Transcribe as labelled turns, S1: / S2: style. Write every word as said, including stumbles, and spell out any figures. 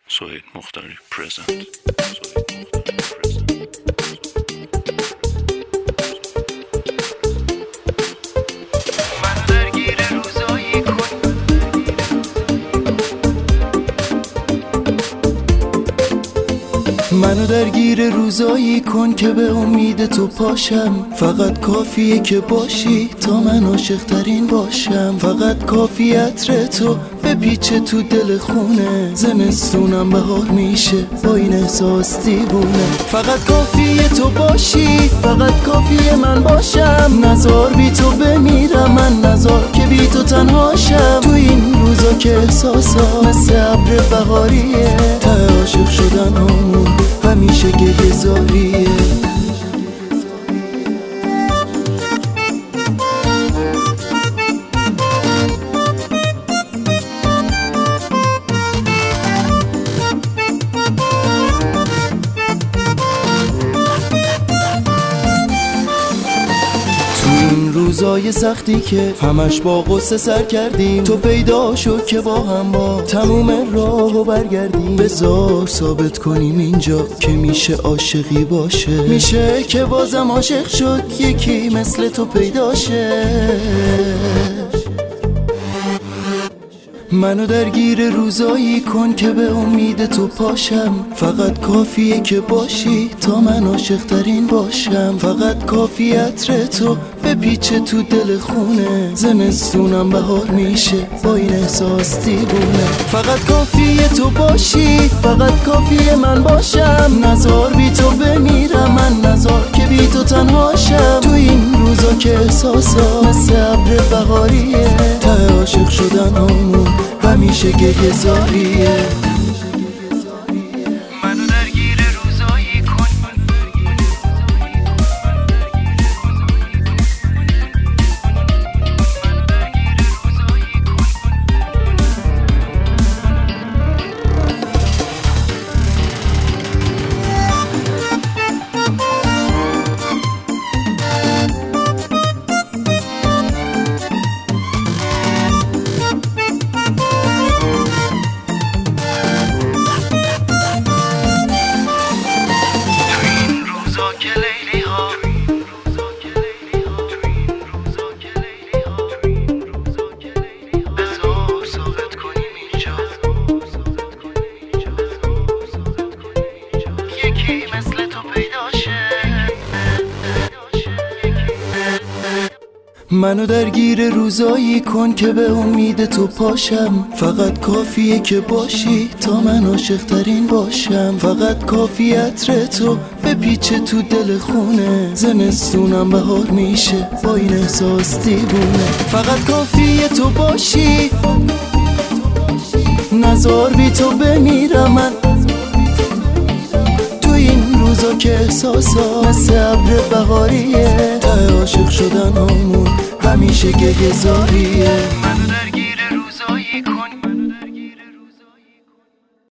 S1: سهیل مختاری پرزنت. سهیل مختاری پرزنت.
S2: منو درگیر روزایی کن که به امید تو پاشم. فقط کافیه که باشی تا من عاشق ترین باشم. فقط کافی عطر تو بپیچه تو دل خونه. زمستونم بهار میشه با این احساس دیوونه. فقط کافیه تو باشی، فقط کافیه من باشم. نزار بی تو بمیرم من، نزار که بی تو تنهاشم. تو این روزا که احساسا مثل ابر بهاریه، ته عاشق شدن همون همیشه گریه زاریه. روزای سختی که همش با غصه سر کردیم، تو پیدا شد که با هم با تموم راهو برگردیم. بذار ثابت کنیم اینجا که میشه عاشقی باشه، میشه که بازم عاشق شد یکی مثل تو پیدا شه. منو درگیر روزایی کن که به امید تو پاشم. فقط کافیه که باشی تا من عاشق ترین باشم. فقط کافی عطر تو بپیچه تو دل خونه. زمستونم بهار میشه با این احساس دیوونه. فقط کافیه تو باشی، فقط کافیه من باشم. نزار بی تو بمیرم من، نزار که بی تو تنهاشم. تو این روزا که احساسا مثل ابر بهاریه، ته عاشق شدن همون همیشه گریه زاریه. منو درگیر روزایی کن که به امید تو پاشم. فقط کافیه که باشی تا من عاشق ترین باشم. فقط کافی عطر تو بپیچه تو دل خونه. زمستونم بهار میشه با این احساس دیوونه. فقط کافیه تو باشی، نزار بی تو بمیرم من. تو این روزا که احساسا مثل ابر بهاریه، ته عاشق شدن همون همیشه گریه زاریه.